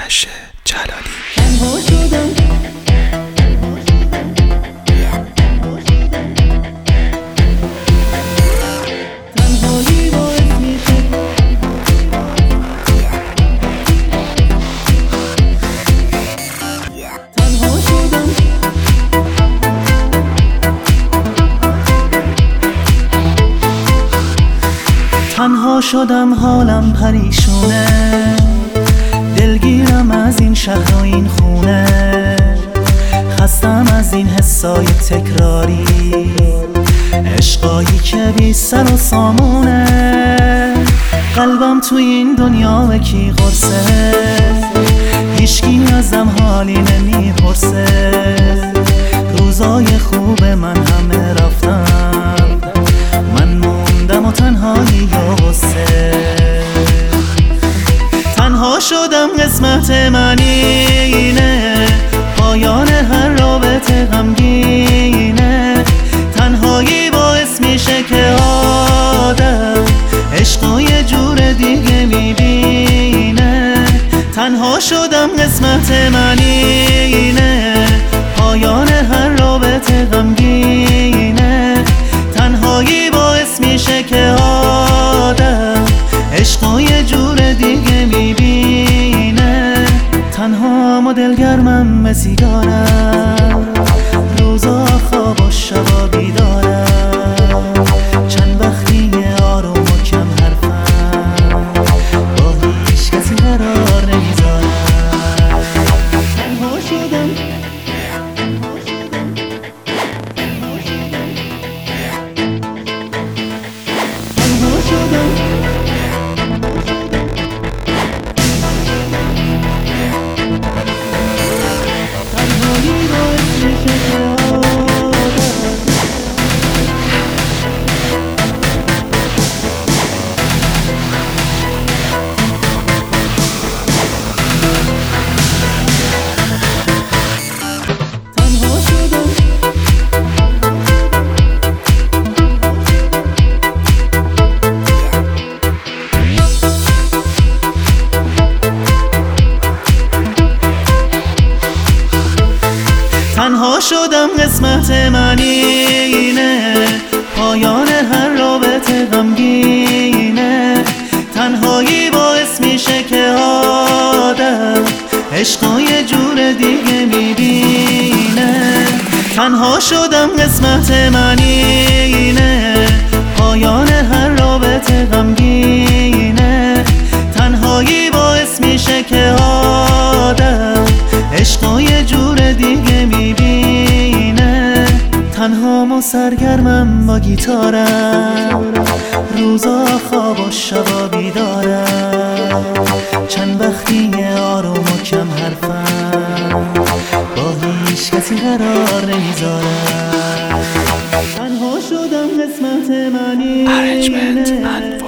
آرش جلالی. تنها شدم حالم پریشونه، دلگیرم از این شهر و این خونه، خستم از این حسای تکراری، عشقایی که بی سر و سامونه. قلبم توی این دنیا به کی قرصه، هیچکی ازم حالی نمیپرسه. روزای خوب من همه رفتن، من موندم و تنهایی و غصه. تنها شدم قسمت من اینه، پایان هر رابطه غمگینه. تنهایی باعث میشه که آدم عشقو یه جور دیگه میبینه. تنها شدم قسمت من اینه، پایان هر رابطه غمگینه. تنهایی باعث میشه که آدم عشقو یه جور دیگه میبینه. تنها و دلگرمم مسیگارم، روزا خواب و شبا بیدارم. چند وقتی آروم و کم حرفم، با هیچ کسی قرار نمیذارم. تنها شدم تنها شدم قسمت من اینه، پایان هر رابطه غمگینه. تنهایی باعث میشه که آدم عشقو یه جور دیگه میبینه. تنها شدم قسمت من اینه، پایان هر رابطه غمگینه. تنهایی باعث میشه که آدم عشقو یه جور دیگه میبینه. تنها و سرگرمم با گیتارم، روزا خواب و شبا بیدارم. چند وقتی آروم و کم حرفم، با هیچ کسی قرار نمیذارم. تنها شدم قسمت من اینه.